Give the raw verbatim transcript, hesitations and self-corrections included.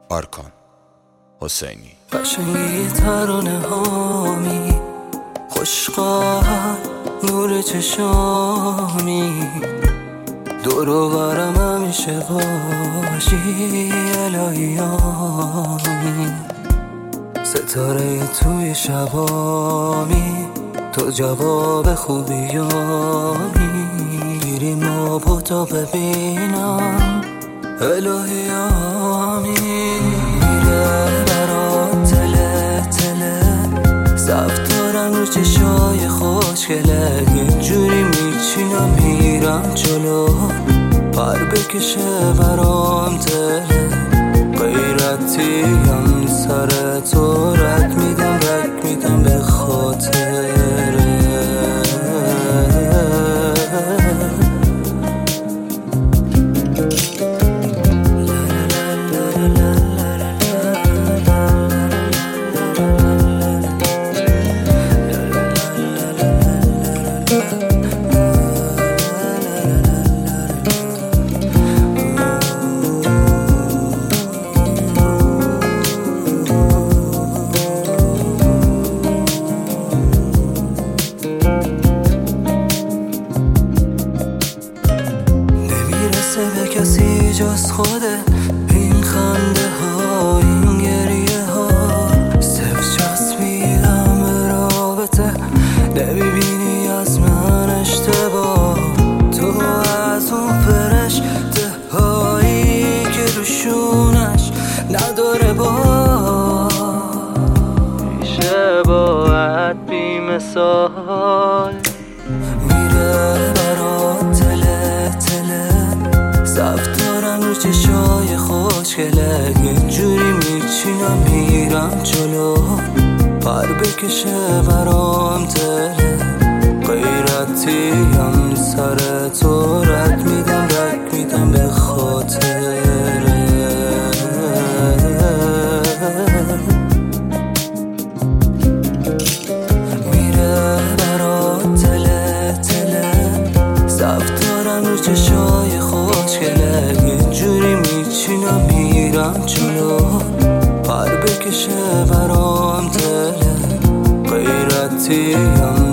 آرکان حسینی. قشنگی ترانه هامی، خوشقال نور چشامی، دور و برم همیشه باشی الهیامی، ستاره توی شبامی، تو جواب خوبیامی، گیریم آب تا ببینم الهیامی، میره برات تله تله، صف دارم رو چشای خوشگله، یه جوری میچینم میرم جلو، پر بکشه برام تله، غیرتیم سر تو رد میدم رد میدم به خاطره. به کسی جز خوده این خنده ها، این گریه ها، صرف چسبیدم به رابطه، نمیبینی از من اشتباه، تو از اون فرشته هایی که روشونش نداره با میشه باید بی مثال، میره برات تله تله، صف دارم رو چشای خوشگله، یه جوری میچینم میرم جلو، پر بکشه برام تله، غیرتیم سر تو رد میدم رد میدم به خاطره. میره برات تله تله، صف دارم رو چشای خوشگله، یه جوری میچینم میرم جلو، پر بکشه برام تله، غیرتیم